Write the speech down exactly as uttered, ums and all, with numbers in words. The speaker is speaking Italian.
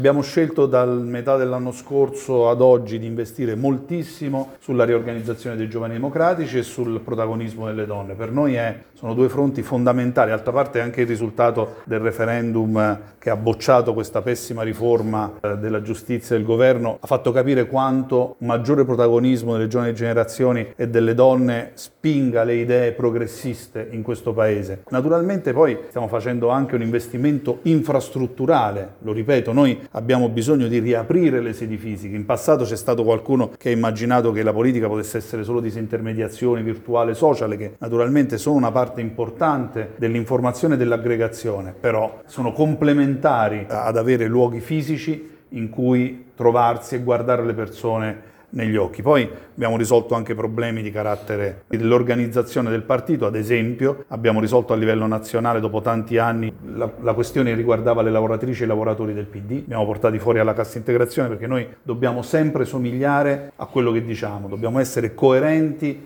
Abbiamo scelto dal metà dell'anno scorso ad oggi di investire moltissimo sulla riorganizzazione dei giovani democratici e sul protagonismo delle donne. Per noi è, sono due fronti fondamentali, d'altra parte anche il risultato del referendum che ha bocciato questa pessima riforma della giustizia del governo ha fatto capire quanto un maggiore protagonismo delle giovani generazioni e delle donne spinga le idee progressiste in questo Paese. Naturalmente poi stiamo facendo anche un investimento infrastrutturale, lo ripeto, noi abbiamo bisogno di riaprire le sedi fisiche. In passato c'è stato qualcuno che ha immaginato che la politica potesse essere solo disintermediazione virtuale, social, che naturalmente sono una parte importante dell'informazione e dell'aggregazione, però sono complementari ad avere luoghi fisici in cui trovarsi e guardare le persone negli occhi. Poi abbiamo risolto anche problemi di carattere dell'organizzazione del partito, ad esempio abbiamo risolto a livello nazionale dopo tanti anni la, la questione riguardava le lavoratrici e i lavoratori del P D, abbiamo portati fuori alla cassa integrazione perché noi dobbiamo sempre somigliare a quello che diciamo, dobbiamo essere coerenti